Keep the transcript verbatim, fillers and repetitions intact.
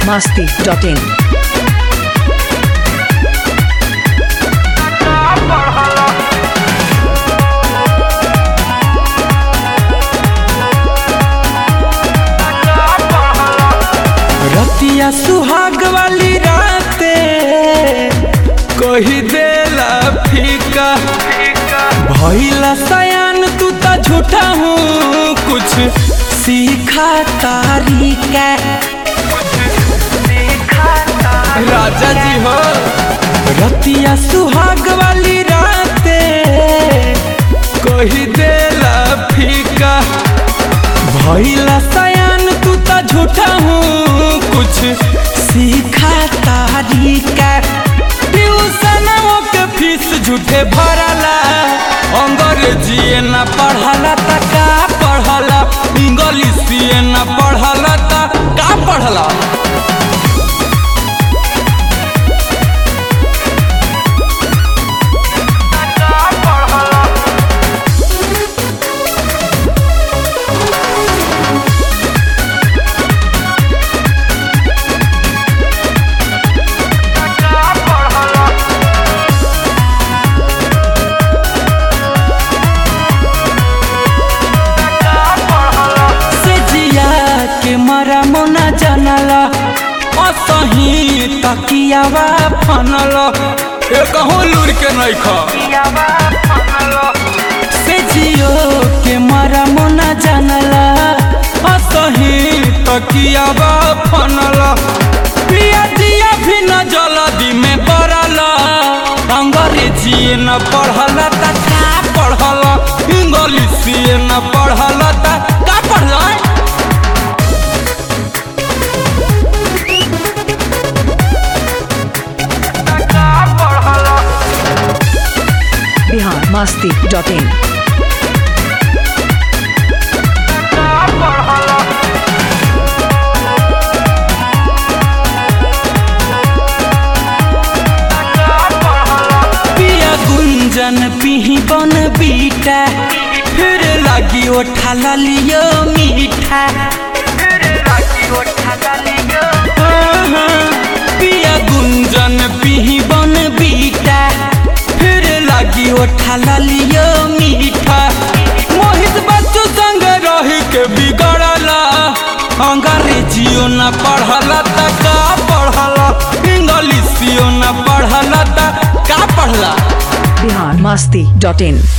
masti dot in. रतिया सुहाग वाली राते कही देला फीका भइला सयान तू ता झूठा हूँ कुछ सीखा तारीका राजा जी हो रतिया सुहाग वाली राते कही देला फीका भइला सयान तू ता झूठा हूँ कुछ सीखा तारीका ट्यूशनों के फीस झूठे भरला अंग्रेजी न पढ़ला त का पढ़ला इंग्लिश न पढ़ला त का पढ़ला मरा मोना जानला असही तकियावा फनल ए कहूँ लूर के नहीं खा से जियो के मरा मोना जानला असही तकियावा फनल पिया दिया भी न जल्दी में पड़ला अंग्रेजी न पढ़ला त का पढ़ला इंग्लिश न पढ़ला त का पढ़ला Bihar masti dot in. पिया गुंजन पिही बन बीटा फिर लगी उठा लियो मीठा पिया गुंजन पिही बन बीटा फिर लगी उठा लियो मीठा मोहित बच्चू संग रह के बिगड़ला अंग्रेजियो न पढ़ला त का पढ़ला इंग्लिशियो न पढ़ला त का पढ़ला Bihar masti dot in.